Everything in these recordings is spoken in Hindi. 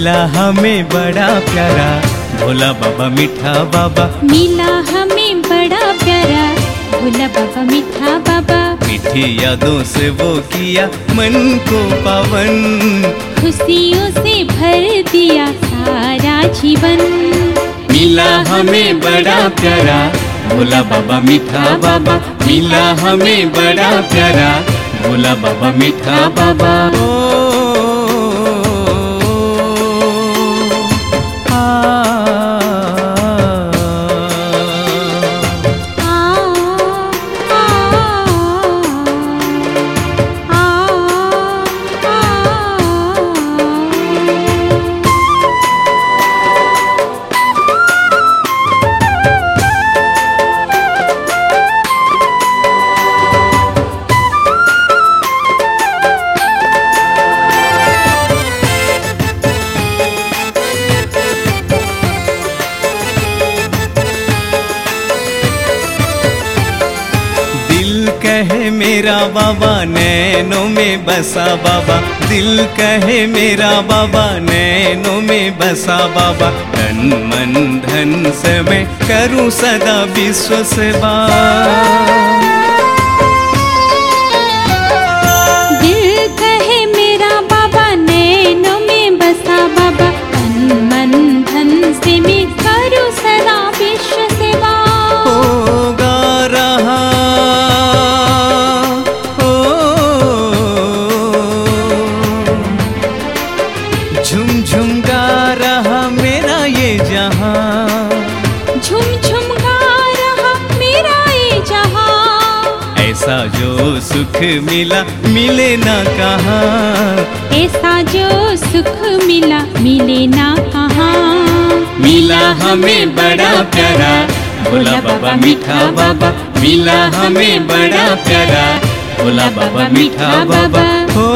मिला हमें बड़ा प्यारा भोला बाबा मीठा बाबा। मिला हमें बड़ा प्यारा भोला बाबा मीठा बाबा। मीठी यादों से वो किया मन को पावन, खुशियों से भर दिया सारा जीवन। मिला हमें बड़ा प्यारा भोला बाबा मीठा बाबा। मिला हमें बड़ा प्यारा भोला बाबा मीठा बाबा। कहे मेरा बाबा नैनों में बसा बाबा, दिल कहे मेरा बाबा नैनों में बसा बाबा। तन मन धन से मैं करूं सदा विश्व सेवा। दिल कहे मेरा बाबा नैनों में बसा बाबा, तन मन धन से मैं करूं सदा विश्व सेवा। झुम झुम गा रहा मेरा ये जहां, झुम झुम गा रहा मेरा ये जहां। ऐसा जो सुख मिला मिले ना कहाँ, ऐसा जो सुख मिला मिले ना कहाँ। मिला हमें बड़ा प्यारा भोला बाबा मीठा बाबा। मिला हमें बड़ा प्यारा भोला बाबा मीठा बाबा। हो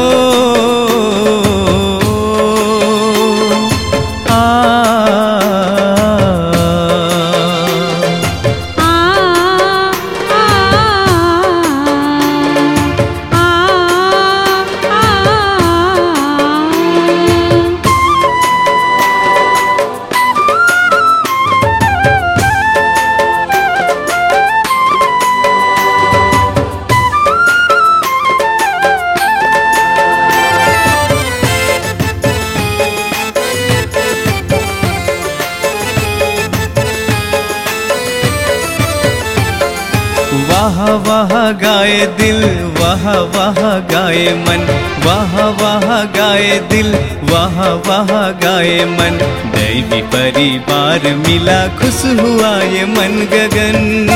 वाह वाह गाए दिल, वाह वाह गाए मन, वाह वाह गाए दिल, वाह वाह गाए मन। दैवी परिवार मिला खुश हुआ ये मन गगन।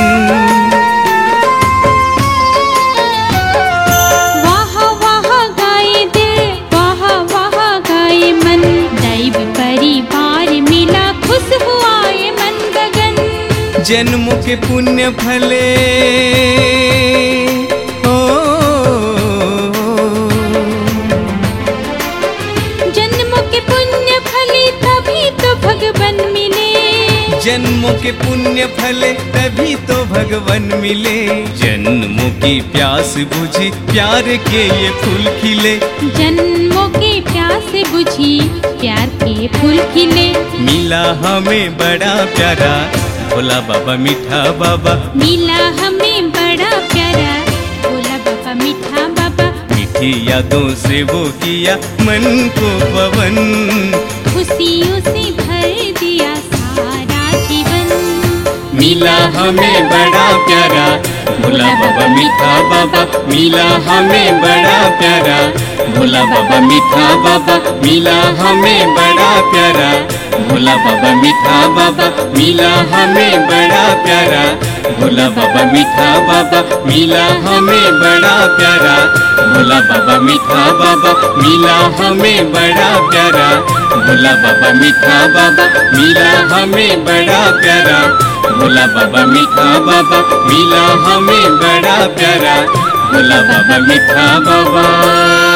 वाह वाह गाए दिल, वाह वाह गाए मन। दैवी परिवार मिला खुश हुआ ये मन गगन। जन्मों के पुण्य फले जन्मों के पुण्य फले तभी तो भगवान मिले। जन्मों के पुण्य फले तभी तो भगवान मिले। जन्मों की प्यास बुझी प्यार के ये फूल खिले। जन्मों की प्यास बुझी प्यार के फूल खिले। मिला हमें बड़ा प्यारा भोला बाबा मीठा बाबा। मिला हमें बड़ा प्यारा भोला बाबा मीठा बाबा। मीठी यादों से वो किया मन को पवन, खुशियों से भर दिया सारा जीवन। मिला हमें बड़ा प्यारा भोला बाबा मीठा बाबा। मिला हमें बड़ा प्यारा भोला बाबा मीठा बाबा। मिला हमें बड़ा प्यारा भोला बाबा मीठा बाबा। मिला हमें बड़ा प्यारा भोला बाबा मीठा बाबा। मिला हमें बड़ा प्यारा भोला बाबा मीठा बाबा। मिला हमें बड़ा प्यारा भोला बाबा मीठा बाबा। मिला हमें बड़ा प्यारा भोला बाबा मीठा बाबा। मिला हमें बड़ा प्यारा भोला बाबा मीठा बाबा।